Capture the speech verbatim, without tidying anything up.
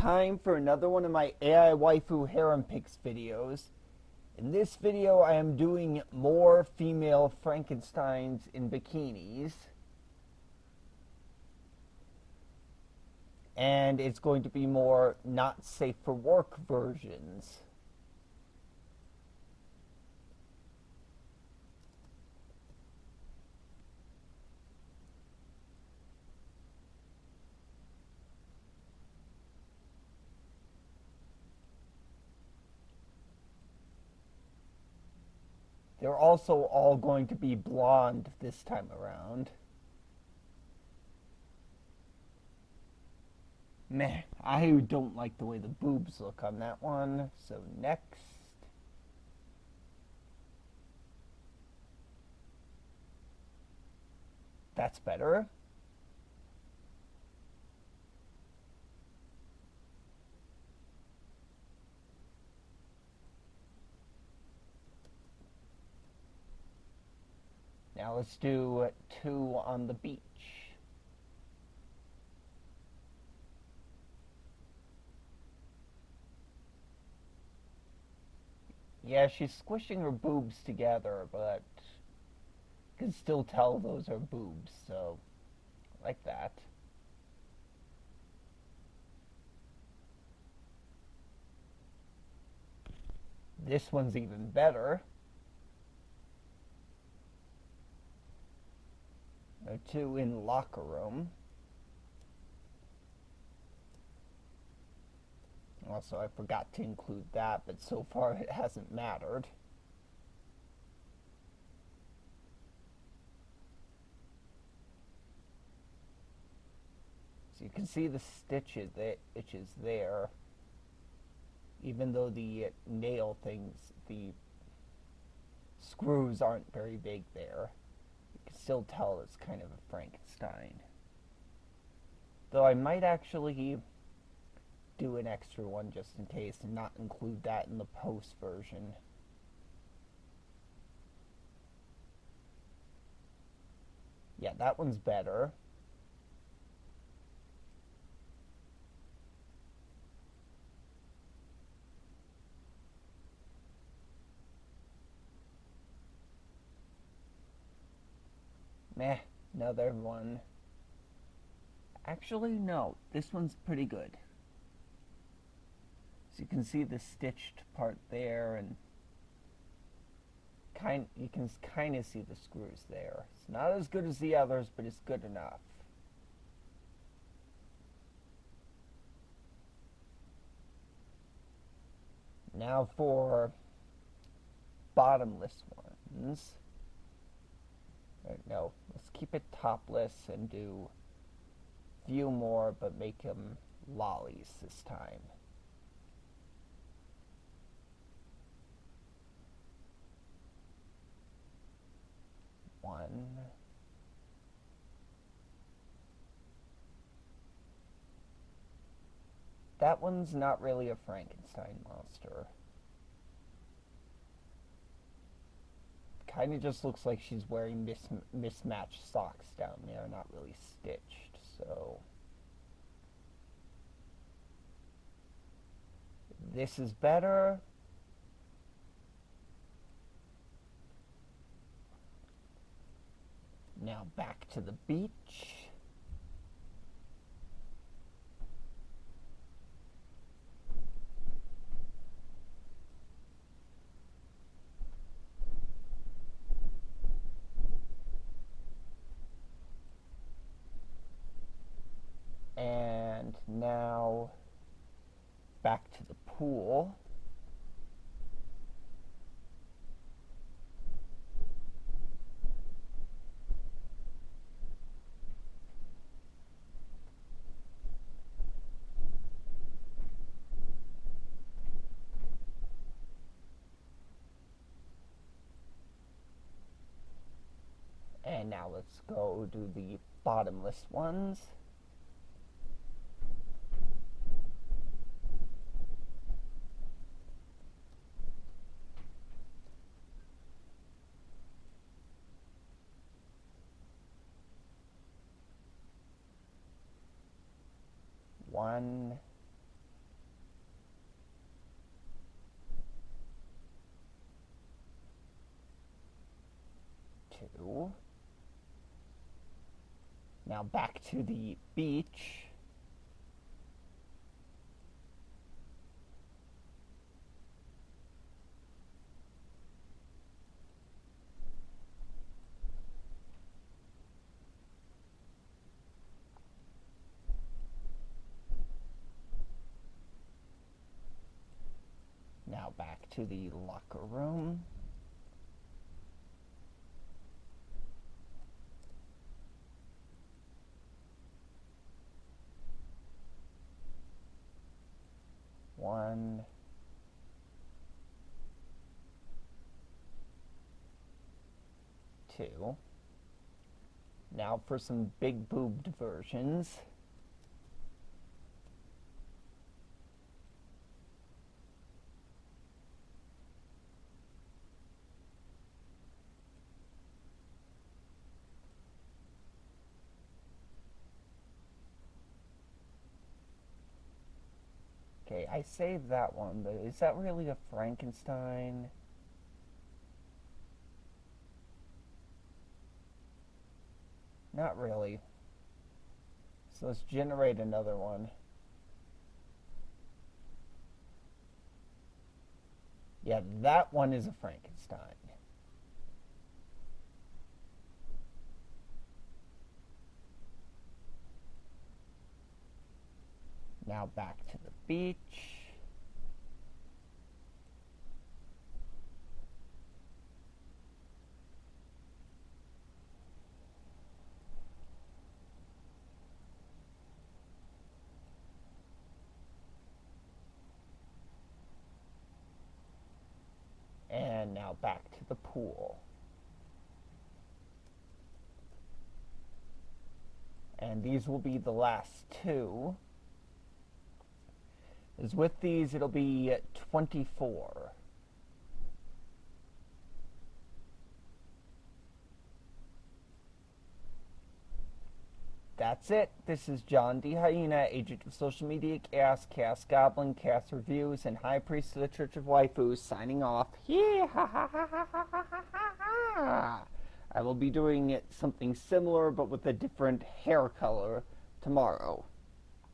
time for another one of my A I Waifu Harem Picks videos. In this video I am doing more female Frankensteins in bikinis. And it's going to be more not safe for work versions. They're also all going to be blonde this time around. Meh, I don't like the way the boobs look on that one. So next. That's better. Now let's do two on the beach. Yeah, she's squishing her boobs together, but you can still tell those are boobs, so like that. This one's even better. There are two in locker room. Also, I forgot to include that, but so far it hasn't mattered. So you can see the stitches that itches there, even though the nail things, the screws aren't very big there. You can still tell it's kind of a Frankenstein. Though I might actually do an extra one just in case and not include that in the post version. Yeah, that one's better. Meh, another one. Actually, no, this one's pretty good. So you can see the stitched part there, and kind you can kind of see the screws there. It's not as good as the others, but it's good enough. Now for bottomless ones. Right, no, let's keep it topless and do a few more, but make them lollies this time. One. That one's not really a Frankenstein monster. Kind of just looks like she's wearing mis mismatched socks down there, not really stitched, so this is better. Now back to the beach. And now back to the pool. And now let's go do the bottomless ones. One, two. Now back to the beach. Now back to the locker room. One. Two. Now for some big boobed versions. Okay, I saved that one, but is that really a Frankenstein? Not really. So let's generate another one. Yeah, that one is a Frankenstein. Now back to the beach. And now back to the pool. And these will be the last two. Is with these, it'll be twenty-four. That's it. This is John D. Hyena, agent of social media, Chaos, Chaos Goblin, Chaos Reviews, and High Priest of the Church of Waifus, signing off. I will be doing something similar, but with a different hair color tomorrow.